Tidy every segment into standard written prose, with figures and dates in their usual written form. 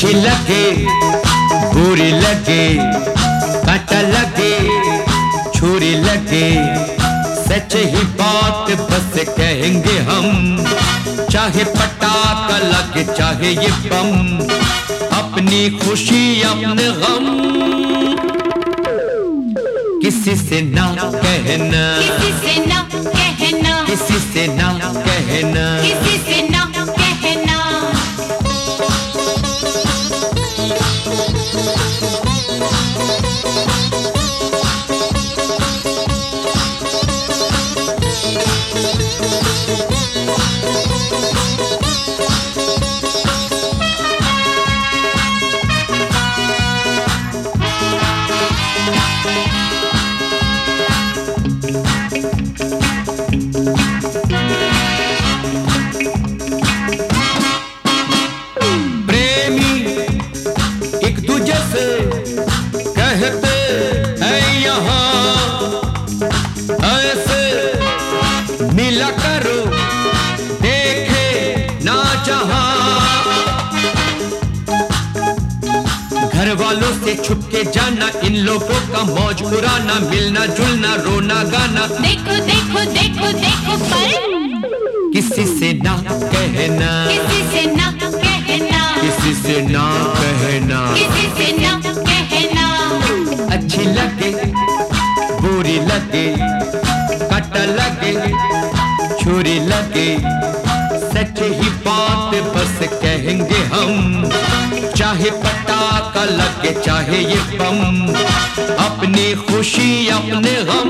अच्छी लगे बुरी लगे, कांटा लगे छुरी लगे, सच ही बात बस कहेंगे हम। चाहे पटाखा लगे चाहे ये बम, अपनी खुशी अपने गम किसी से ना कहना, किसी से ना कहना, किसी से ना कहना, किसी से ना कहना। कहते हैं यहाँ ऐसे मिला करो, देखे ना जहाँ। घर वालों से छुप के जाना, इन लोगों का मौज उड़ाना, मिलना जुलना रोना गाना। देखो देखो देखो देखो पर किसी से ना कहना, किसी से ना कहना, किसी से ना कहना, किसी से ना कहना। अच्छी लगे बुरी लगे, कांटा लगे छुरी लगे, सच ही बात बस कहेंगे हम। चाहे पटाखा लगे चाहे ये बम, अपनी खुशी अपने गम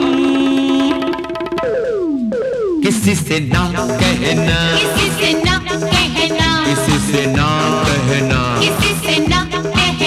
किसी से ना कहना, किसी से ना कहना, किसी से ना कहना, किसी से ना कहना।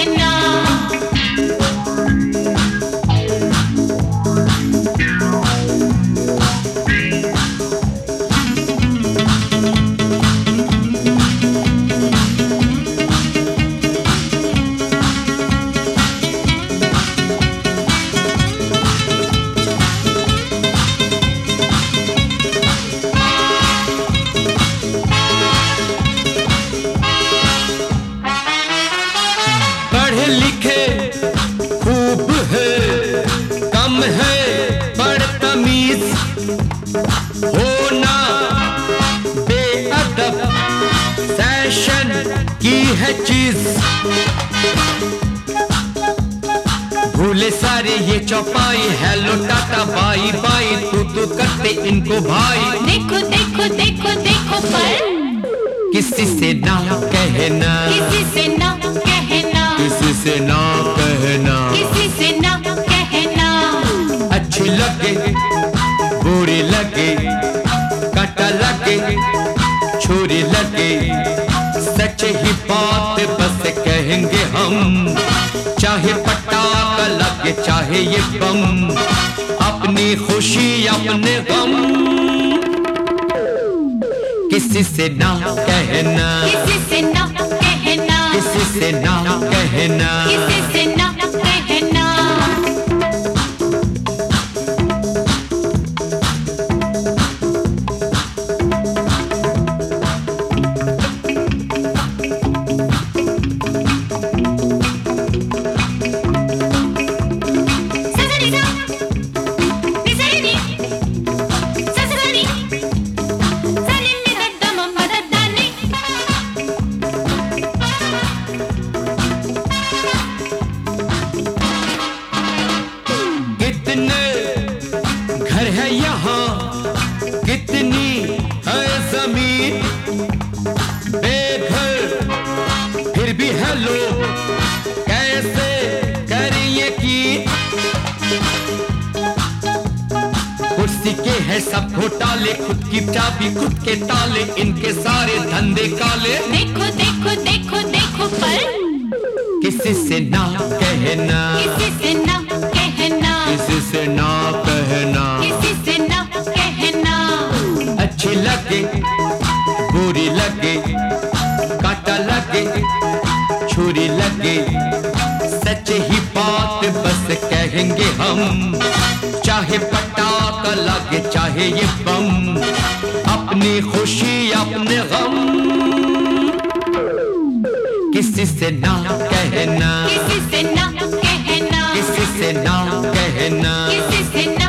पढ़े लिखे खूब है, कम है बदतमीज, होना बेअदब फैशन की है चीज। भूले सारे ये चौपाई, हेलो टाटा बाई बाई, तू करते इनको भाई। देखो देखो देखो देखो पर किसी से ना कहना, किसी से ना कहना, किसी से ना कहना, किसी से ना कहना। अच्छी लगे बुरी लगे, कांटा लगे छुरी लगे, सच ही बात बस कहेंगे हम। चाहे पटाखा लगे चाहे ये बम, अपनी खुशी अपने गम किसी से ना कहना, किसी से ना कहना, किसी से ना कहना, किसी से ना कहना। कितने घर है यहाँ, कितनी है जमीन, बेघर फिर भी है लोग कैसे करिए कि। कुर्सी के है सब घोटाले, खुद की चाबी खुद के ताले, इनके सारे धंधे काले। देखो देखो देखो देखो पर किसी से ना कहना, किसी से ना कहना, किसी से ना कहना, किसी से ना कहना। अच्छी लगे बुरी लगे, कांटा लगे छुरी लगे, सच ही बात बस कहेंगे हम। चाहे पटाखा लगे चाहे ये बम, अपनी खुशी अपने गम किसी से ना कहना, किसी से ना कहना, किसी से ना कहना, किसी से